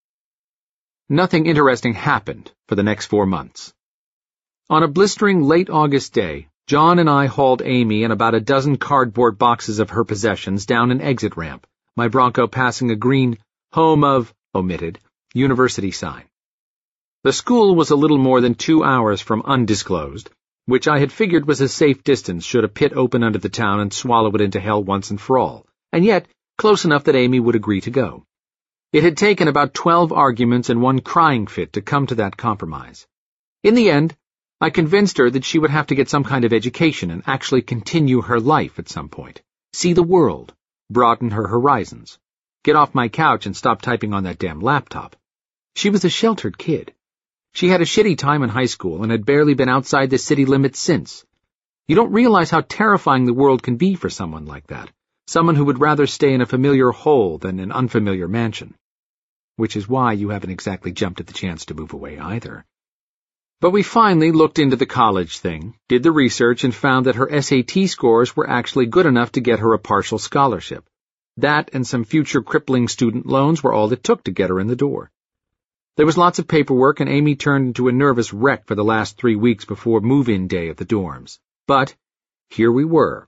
Nothing interesting happened for the next 4 months. On a blistering late August day, John and I hauled Amy and about a dozen cardboard boxes of her possessions down an exit ramp, my Bronco passing a green home of, omitted, university sign. The school was a little more than 2 hours from undisclosed, which I had figured was a safe distance should a pit open under the town and swallow it into hell once and for all, and yet close enough that Amy would agree to go. It had taken about 12 arguments and 1 crying fit to come to that compromise. In the end, I convinced her that she would have to get some kind of education and actually continue her life at some point, see the world, broaden her horizons, get off my couch and stop typing on that damn laptop. She was a sheltered kid. She had a shitty time in high school and had barely been outside the city limits since. You don't realize how terrifying the world can be for someone like that, someone who would rather stay in a familiar hole than an unfamiliar mansion. Which is why you haven't exactly jumped at the chance to move away either. But we finally looked into the college thing, did the research, and found that her SAT scores were actually good enough to get her a partial scholarship. That and some future crippling student loans were all it took to get her in the door. There was lots of paperwork, and Amy turned into a nervous wreck for the last 3 weeks before move-in day at the dorms. But here we were.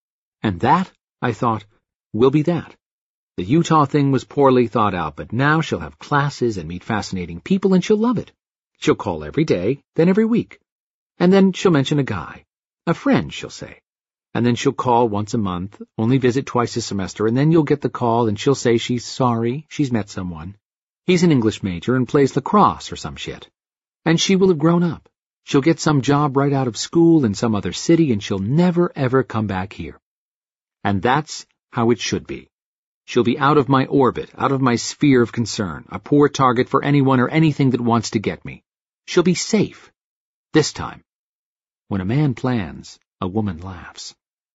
And that, I thought, will be that. The Utah thing was poorly thought out, but now she'll have classes and meet fascinating people, and she'll love it. She'll call every day, then every week. And then she'll mention a guy. A friend, she'll say. And then she'll call once a month, only visit twice a semester, and then you'll get the call and she'll say she's sorry, she's met someone. He's an English major and plays lacrosse or some shit. And she will have grown up. She'll get some job right out of school in some other city, and she'll never ever come back here. And that's how it should be. She'll be out of my orbit, out of my sphere of concern, a poor target for anyone or anything that wants to get me. She'll be safe. This time. When a man plans, a woman laughs.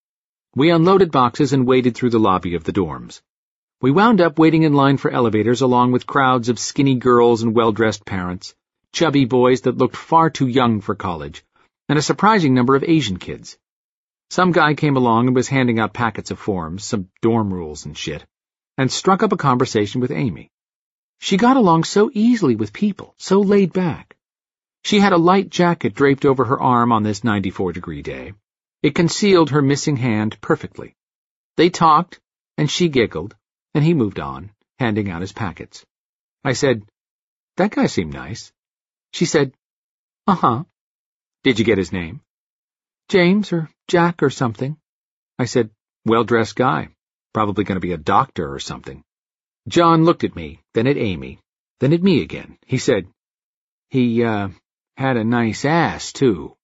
We unloaded boxes and waded through the lobby of the dorms. We wound up waiting in line for elevators along with crowds of skinny girls and well-dressed parents, chubby boys that looked far too young for college, and a surprising number of Asian kids. Some guy came along and was handing out packets of forms, some dorm rules and shit, and struck up a conversation with Amy. She got along so easily with people, so laid back. She had a light jacket draped over her arm on this 94-degree day. It concealed her missing hand perfectly. They talked, and she giggled, and he moved on, handing out his packets. I said, "That guy seemed nice." She said, "Uh-huh." "Did you get his name?" "James or Jack or something." I said, "Well-dressed guy. Probably going to be a doctor or something." John looked at me, then at Amy, then at me again. He said, He had a nice ass, too."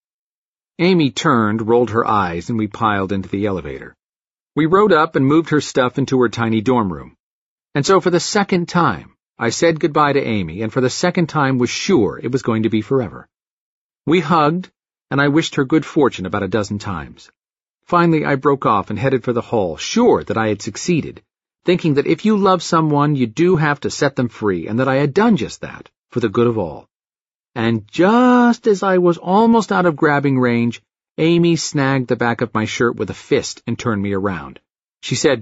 Amy turned, rolled her eyes, and we piled into the elevator. We rode up and moved her stuff into her tiny dorm room. And so for the second time, I said goodbye to Amy, and for the second time was sure it was going to be forever. We hugged, and I wished her good fortune about a dozen times. Finally, I broke off and headed for the hall, sure that I had succeeded, thinking that if you love someone, you do have to set them free, and that I had done just that, for the good of all. And just as I was almost out of grabbing range, Amy snagged the back of my shirt with a fist and turned me around. She said,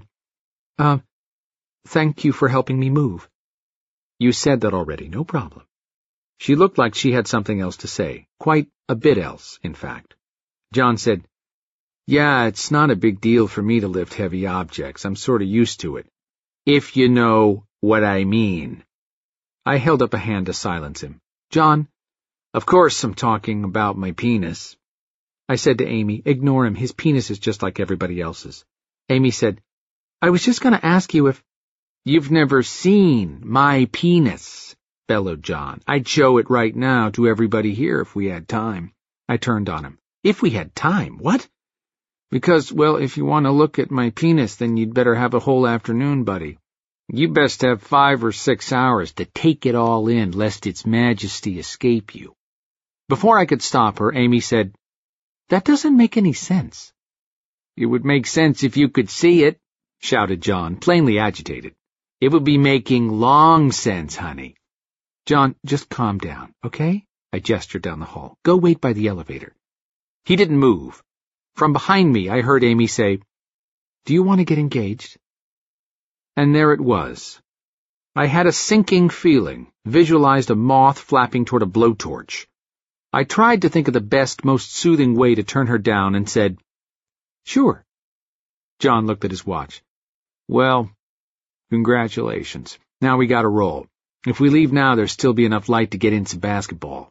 "Thank you for helping me move." "You said that already, no problem." She looked like she had something else to say, quite a bit else, in fact. John said, "Yeah, it's not a big deal for me to lift heavy objects. I'm sort of used to it. If you know what I mean." I held up a hand to silence him. "John, of course I'm talking about my penis." I said to Amy, "Ignore him. His penis is just like everybody else's." Amy said, "I was just going to ask you if—" "You've never seen my penis," bellowed John. "I'd show it right now to everybody here if we had time." I turned on him. "If we had time? What?" "Because, well, if you want to look at my penis, then you'd better have a whole afternoon, buddy. You best have 5 or 6 hours to take it all in, lest its majesty escape you." Before I could stop her, Amy said, "That doesn't make any sense." "It would make sense if you could see it," shouted John, plainly agitated. "It would be making long sense, honey." "John, just calm down, okay?" I gestured down the hall. "Go wait by the elevator." He didn't move. From behind me, I heard Amy say, "Do you want to get engaged?" And there it was. I had a sinking feeling, visualized a moth flapping toward a blowtorch. I tried to think of the best, most soothing way to turn her down and said, "Sure." John looked at his watch. "Well, congratulations. Now we gotta roll. If we leave now, there'll still be enough light to get in some basketball.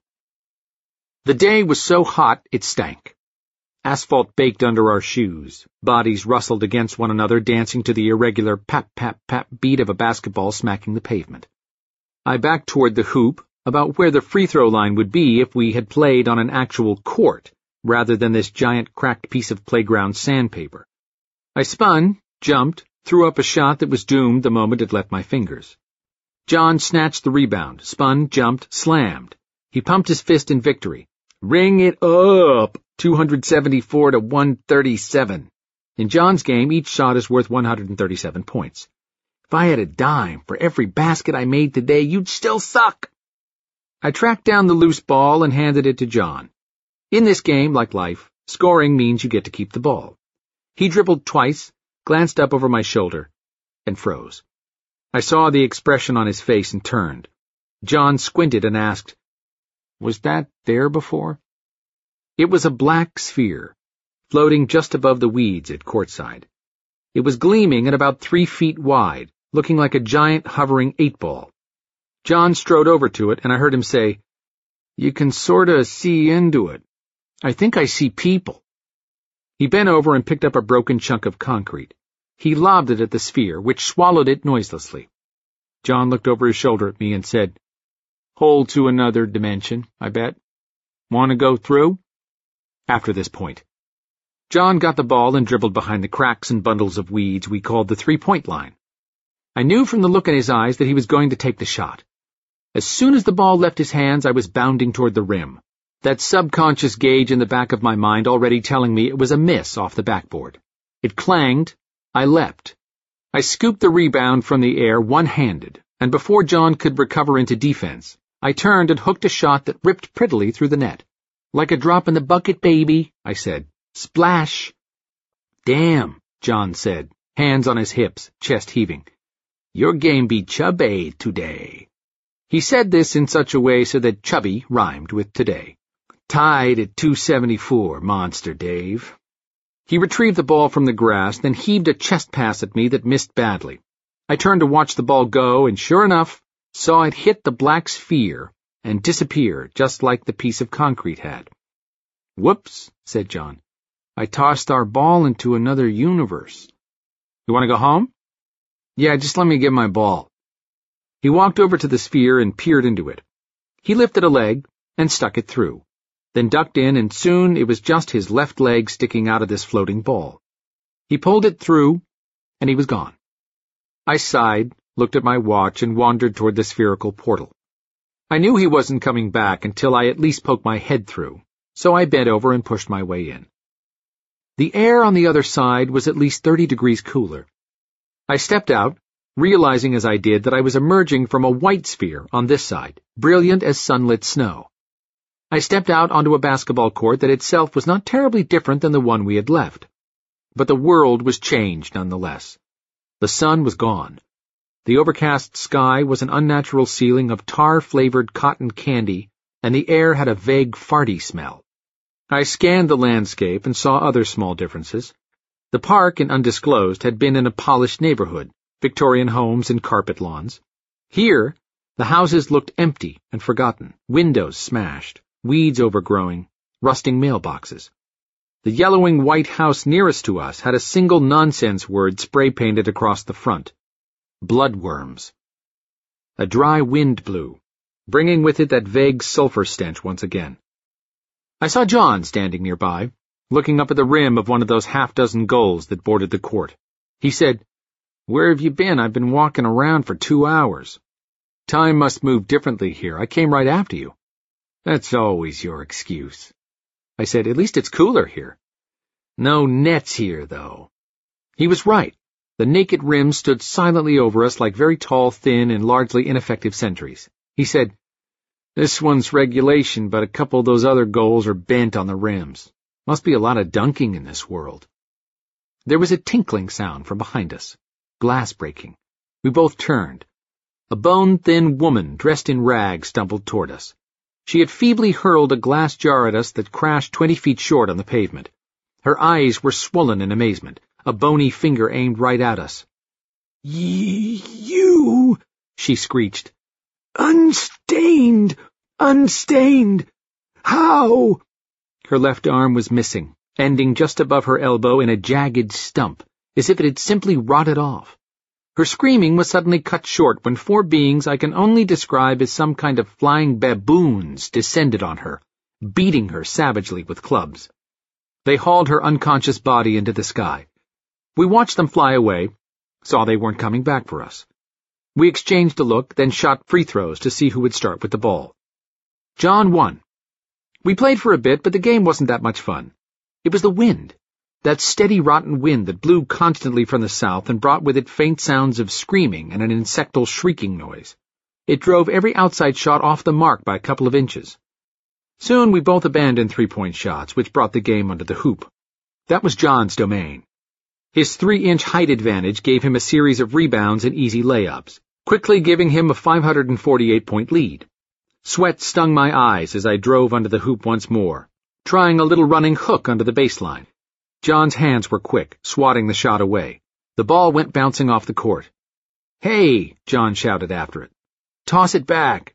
The day was so hot it stank. Asphalt baked under our shoes. Bodies rustled against one another, dancing to the irregular pap-pap-pap beat of a basketball smacking the pavement. I backed toward the hoop, about where the free-throw line would be if we had played on an actual court, rather than this giant cracked piece of playground sandpaper. I spun, jumped, threw up a shot that was doomed the moment it left my fingers. John snatched the rebound, spun, jumped, slammed. He pumped his fist in victory. Ring it up! 274 to 137. In John's game, each shot is worth 137 points. If I had a dime for every basket I made today, you'd still suck. I tracked down the loose ball and handed it to John. In this game, like life, scoring means you get to keep the ball. He dribbled twice, glanced up over my shoulder, and froze. I saw the expression on his face and turned. John squinted and asked, "Was that there before?" It was a black sphere, floating just above the weeds at courtside. It was gleaming and about 3 feet wide, looking like a giant hovering 8-ball. John strode over to it, and I heard him say, "You can sorta see into it. I think I see people." He bent over and picked up a broken chunk of concrete. He lobbed it at the sphere, which swallowed it noiselessly. John looked over his shoulder at me and said, "Hole to another dimension, I bet. Want to go through?" After this point, John got the ball and dribbled behind the cracks and bundles of weeds we called the three-point line. I knew from the look in his eyes that he was going to take the shot. As soon as the ball left his hands, I was bounding toward the rim, that subconscious gauge in the back of my mind already telling me it was a miss off the backboard. It clanged. I leapt. I scooped the rebound from the air one-handed, and before John could recover into defense, I turned and hooked a shot that ripped prettily through the net. "Like a drop in the bucket, baby," I said. "Splash." "Damn," John said, hands on his hips, chest heaving. "Your game be chubby today." He said this in such a way so that chubby rhymed with today. "Tied at 274, Monster Dave." He retrieved the ball from the grass, then heaved a chest pass at me that missed badly. I turned to watch the ball go, and sure enough, saw it hit the black sphere and disappear just like the piece of concrete had. "Whoops," said John. "I tossed our ball into another universe. You want to go home?" "Yeah, just let me get my ball." He walked over to the sphere and peered into it. He lifted a leg and stuck it through, then ducked in, and soon it was just his left leg sticking out of this floating ball. He pulled it through, and he was gone. I sighed, looked at my watch, and wandered toward the spherical portal. I knew he wasn't coming back until I at least poked my head through, so I bent over and pushed my way in. The air on the other side was at least 30 degrees cooler. I stepped out, realizing as I did that I was emerging from a white sphere on this side, brilliant as sunlit snow. I stepped out onto a basketball court that itself was not terribly different than the one we had left. But the world was changed nonetheless. The sun was gone. The overcast sky was an unnatural ceiling of tar-flavored cotton candy, and the air had a vague farty smell. I scanned the landscape and saw other small differences. The park in Undisclosed had been in a polished neighborhood, Victorian homes and carpet lawns. Here, the houses looked empty and forgotten, windows smashed, weeds overgrowing, rusting mailboxes. The yellowing white house nearest to us had a single nonsense word spray-painted across the front: bloodworms. A dry wind blew, bringing with it that vague sulfur stench once again. I saw John standing nearby, looking up at the rim of one of those half-dozen gulls that bordered the court. He said, "Where have you been? I've been walking around for 2 hours. Time must move differently here. I came right after you." "That's always your excuse." I said, "At least it's cooler here." "No nets here, though." He was right. The naked rims stood silently over us like very tall, thin, and largely ineffective sentries. He said, "This one's regulation, but a couple of those other goals are bent on the rims. Must be a lot of dunking in this world." There was a tinkling sound from behind us. Glass breaking. We both turned. A bone-thin woman dressed in rags stumbled toward us. She had feebly hurled a glass jar at us that crashed 20 feet short on the pavement. Her eyes were swollen in amazement. A bony finger aimed right at us. You, she screeched. Unstained! Unstained! How? Her left arm was missing, ending just above her elbow in a jagged stump, as if it had simply rotted off. Her screaming was suddenly cut short when 4 beings I can only describe as some kind of flying baboons descended on her, beating her savagely with clubs. They hauled her unconscious body into the sky. We watched them fly away, saw they weren't coming back for us. We exchanged a look, then shot free throws to see who would start with the ball. John won. We played for a bit, but the game wasn't that much fun. It was the wind, that steady rotten wind that blew constantly from the south and brought with it faint sounds of screaming and an insectal shrieking noise. It drove every outside shot off the mark by a couple of inches. Soon we both abandoned 3-point shots, which brought the game under the hoop. That was John's domain. His 3-inch height advantage gave him a series of rebounds and easy layups, quickly giving him a 548-point lead. Sweat stung my eyes as I drove under the hoop once more, trying a little running hook under the baseline. John's hands were quick, swatting the shot away. The ball went bouncing off the court. "Hey!" John shouted after it. "Toss it back."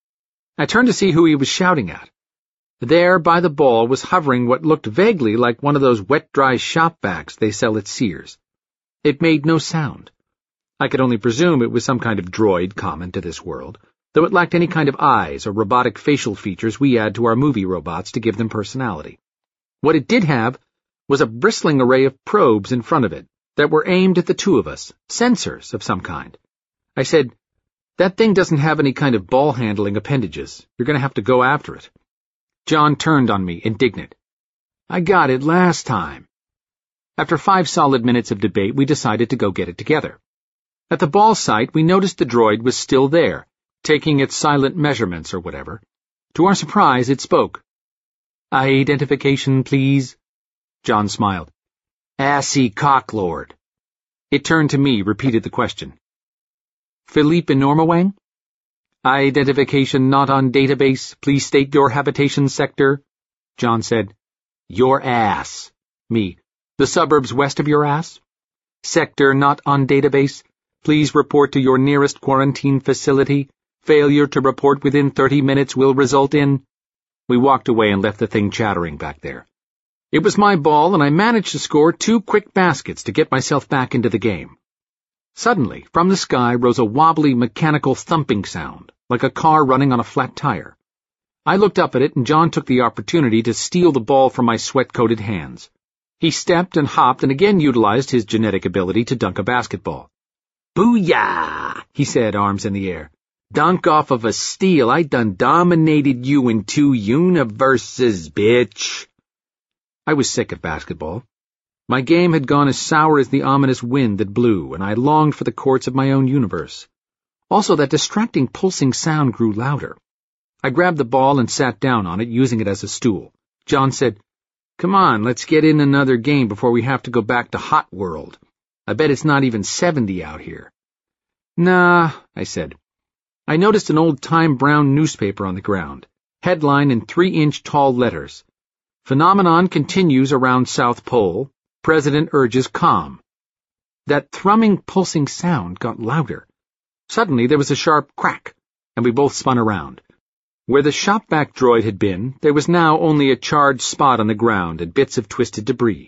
I turned to see who he was shouting at. There, by the ball, was hovering what looked vaguely like one of those wet-dry shop-vacs they sell at Sears. It made no sound. I could only presume it was some kind of droid common to this world, though it lacked any kind of eyes or robotic facial features we add to our movie robots to give them personality. What it did have was a bristling array of probes in front of it that were aimed at the two of us, sensors of some kind. I said, "That thing doesn't have any kind of ball-handling appendages. You're going to have to go after it." John turned on me, indignant. "I got it last time." After 5 solid minutes of debate, we decided to go get it together. At the ball site, we noticed the droid was still there, taking its silent measurements or whatever. To our surprise, it spoke. "Identification, please." John smiled. "Assy Cocklord." It turned to me, repeated the question. "Philippe Enormawang? Identification not on database. Please state your habitation sector." John said. "Your ass." Me. "The suburbs west of your ass?" "Sector not on database. Please report to your nearest quarantine facility. Failure to report within 30 minutes will result in—" We walked away and left the thing chattering back there. It was my ball, and I managed to score 2 quick baskets to get myself back into the game. Suddenly, from the sky rose a wobbly, mechanical thumping sound, like a car running on a flat tire. I looked up at it, and John took the opportunity to steal the ball from my sweat-coated hands. He stepped and hopped and again utilized his genetic ability to dunk a basketball. "Booyah!" he said, arms in the air. "Dunk off of a steal. I done dominated you in 2 universes, bitch." I was sick of basketball. My game had gone as sour as the ominous wind that blew, and I longed for the courts of my own universe. Also, that distracting pulsing sound grew louder. I grabbed the ball and sat down on it, using it as a stool. John said, "Come on, let's get in another game before we have to go back to Hot World. I bet it's not even 70 out here." "Nah," I said. I noticed an old-time brown newspaper on the ground, headline in 3-inch tall letters. "Phenomenon continues around South Pole. President urges calm." That thrumming, pulsing sound got louder. Suddenly there was a sharp crack, and we both spun around. Where the shop-vac droid had been, there was now only a charred spot on the ground and bits of twisted debris.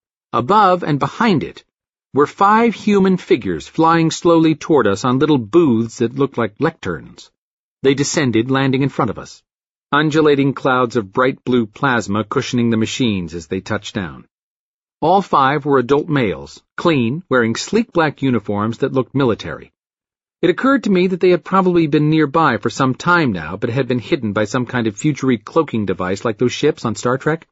Above and behind it were 5 human figures flying slowly toward us on little booths that looked like lecterns. They descended, landing in front of us, undulating clouds of bright blue plasma cushioning the machines as they touched down. All 5 were adult males, clean, wearing sleek black uniforms that looked military. It occurred to me that they had probably been nearby for some time now, but had been hidden by some kind of futuristic cloaking device like those ships on Star Trek.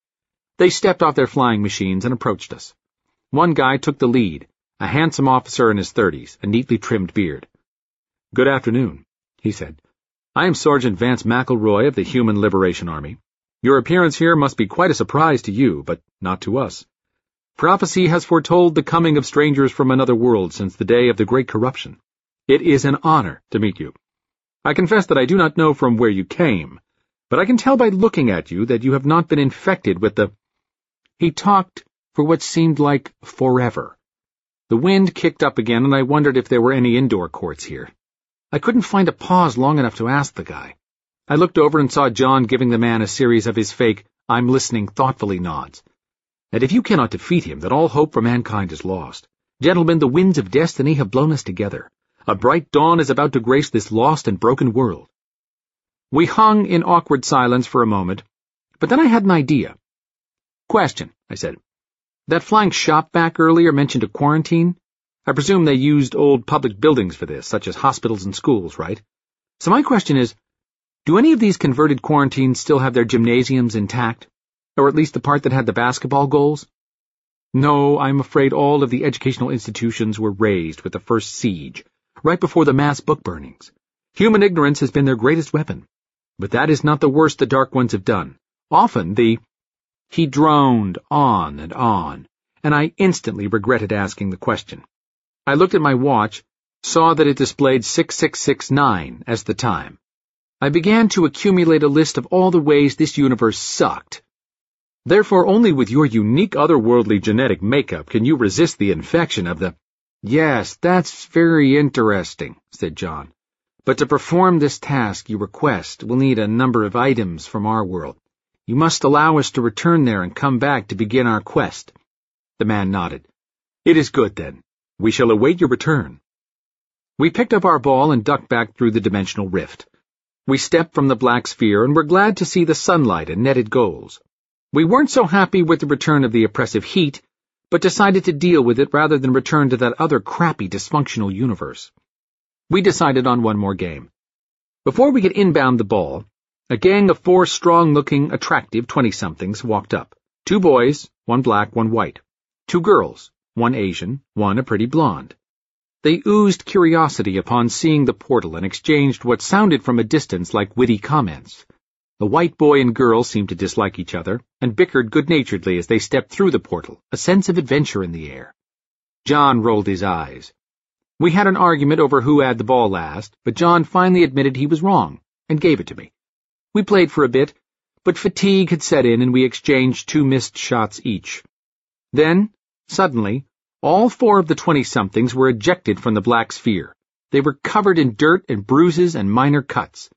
They stepped off their flying machines and approached us. One guy took the lead, a handsome officer in his 30s, a neatly trimmed beard. "Good afternoon," he said. "I am Sergeant Vance McElroy of the Human Liberation Army. Your appearance here must be quite a surprise to you, but not to us. Prophecy has foretold the coming of strangers from another world since the day of the Great Corruption. It is an honor to meet you. I confess that I do not know from where you came, but I can tell by looking at you that you have not been infected with the—" He talked for what seemed like forever. The wind kicked up again, and I wondered if there were any indoor courts here. I couldn't find a pause long enough to ask the guy. I looked over and saw John giving the man a series of his fake, I'm listening thoughtfully nods. And if you cannot defeat him, then all hope for mankind is lost. Gentlemen, the winds of destiny have blown us together. A bright dawn is about to grace this lost and broken world. We hung in awkward silence for a moment, but then I had an idea. Question, I said. That flying shop back earlier mentioned a quarantine? I presume they used old public buildings for this, such as hospitals and schools, right? So my question is, do any of these converted quarantines still have their gymnasiums intact? Or at least the part that had the basketball goals? No, I'm afraid all of the educational institutions were razed with the first siege, right before the mass book burnings. Human ignorance has been their greatest weapon. But that is not the worst the Dark Ones have done. Often He droned on, and I instantly regretted asking the question. I looked at my watch, saw that it displayed 6669 as the time. I began to accumulate a list of all the ways this universe sucked. Therefore, only with your unique otherworldly genetic makeup can you resist the infection of the— Yes, that's very interesting, said John. But to perform this task you request, we'll need a number of items from our world. You must allow us to return there and come back to begin our quest. The man nodded. It is good, then. We shall await your return. We picked up our ball and ducked back through the dimensional rift. We stepped from the black sphere and were glad to see the sunlight and netted goals. We weren't so happy with the return of the oppressive heat, but decided to deal with it rather than return to that other crappy, dysfunctional universe. We decided on one more game. Before we could inbound the ball, a gang of 4 strong-looking, attractive 20-somethings walked up. 2 boys, 1 black, 1 white. 2 girls, 1 Asian, 1 a pretty blonde. They oozed curiosity upon seeing the portal and exchanged what sounded from a distance like witty comments. The white boy and girl seemed to dislike each other and bickered good-naturedly as they stepped through the portal, a sense of adventure in the air. John rolled his eyes. We had an argument over who had the ball last, but John finally admitted he was wrong and gave it to me. We played for a bit, but fatigue had set in and we exchanged 2 missed shots each. Then, suddenly, all 4 of the 20-somethings were ejected from the black sphere. They were covered in dirt and bruises and minor cuts.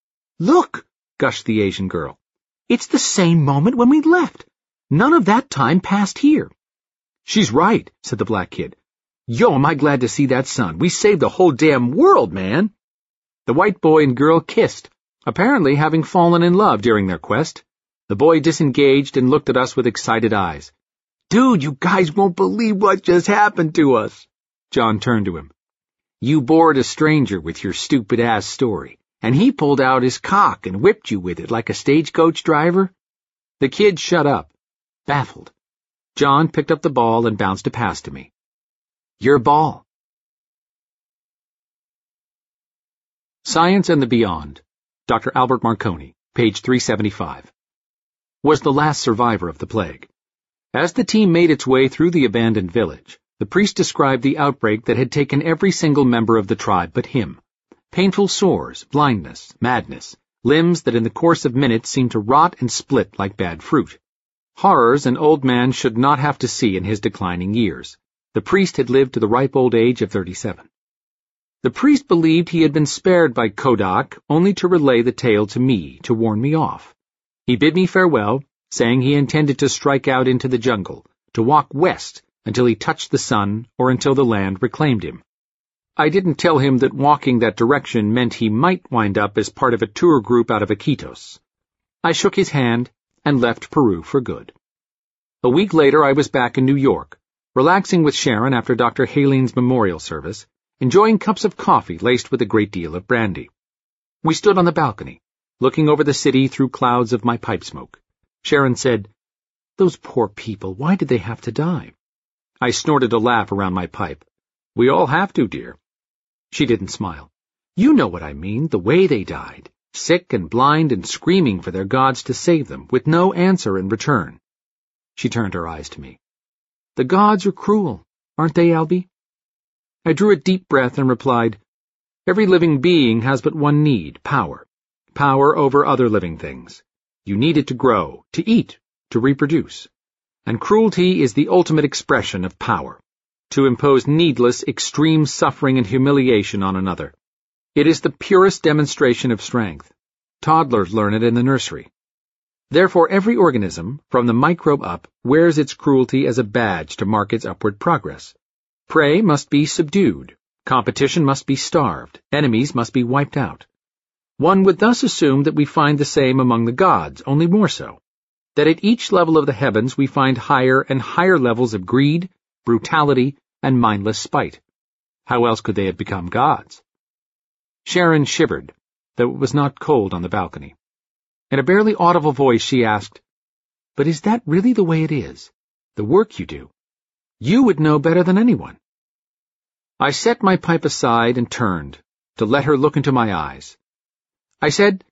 Look, gushed the Asian girl. It's the same moment when we left. None of that time passed here. She's right, said the black kid. Yo, am I glad to see that sun. We saved the whole damn world, man. The white boy and girl kissed, apparently having fallen in love during their quest. The boy disengaged and looked at us with excited eyes. Dude, you guys won't believe what just happened to us. John turned to him. You bored a stranger with your stupid-ass story, and he pulled out his cock and whipped you with it like a stagecoach driver? The kid shut up, baffled. John picked up the ball and bounced a pass to me. Your ball. Science and the Beyond, Dr. Albert Marconi, page 375. Was the last survivor of the plague. As the team made its way through the abandoned village, the priest described the outbreak that had taken every single member of the tribe but him. Painful sores, blindness, madness, limbs that in the course of minutes seemed to rot and split like bad fruit. Horrors an old man should not have to see in his declining years. The priest had lived to the ripe old age of 37. The priest believed he had been spared by Kodak only to relay the tale to me, to warn me off. He bid me farewell, saying he intended to strike out into the jungle, to walk west until he touched the sun or until the land reclaimed him. I didn't tell him that walking that direction meant he might wind up as part of a tour group out of Iquitos. I shook his hand and left Peru for good. A week later I was back in New York, relaxing with Sharon after Dr. Halen's memorial service, enjoying cups of coffee laced with a great deal of brandy. We stood on the balcony, looking over the city through clouds of my pipe smoke. Sharon said, Those poor people, why did they have to die? I snorted a laugh around my pipe. We all have to, dear. She didn't smile. You know what I mean, the way they died, sick and blind and screaming for their gods to save them, with no answer in return. She turned her eyes to me. The gods are cruel, aren't they, Albie? I drew a deep breath and replied, Every living being has but one need, power. Power over other living things. You need it to grow, to eat, to reproduce. And cruelty is the ultimate expression of power, to impose needless, extreme suffering and humiliation on another. It is the purest demonstration of strength. Toddlers learn it in the nursery. Therefore, every organism, from the microbe up, wears its cruelty as a badge to mark its upward progress. Prey must be subdued. Competition must be starved. Enemies must be wiped out. One would thus assume that we find the same among the gods, only more so. That at each level of the heavens we find higher and higher levels of greed, brutality, and mindless spite. How else could they have become gods? Sharon shivered, though it was not cold on the balcony. In a barely audible voice she asked, "But is that really the way it is? The work you do? You would know better than anyone." I set my pipe aside and turned, to let her look into my eyes. I said,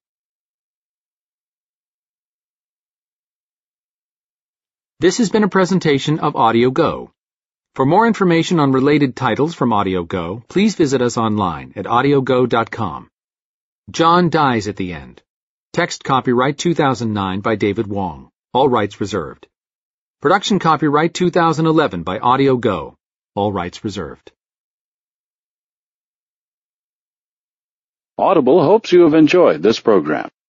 "This has been a presentation of Audio Go. For more information on related titles from Audio Go, please visit us online at audiogo.com. John dies at the end. Text copyright 2009 by David Wong. All rights reserved. Production copyright 2011 by Audio Go. All rights reserved. Audible hopes you have enjoyed this program.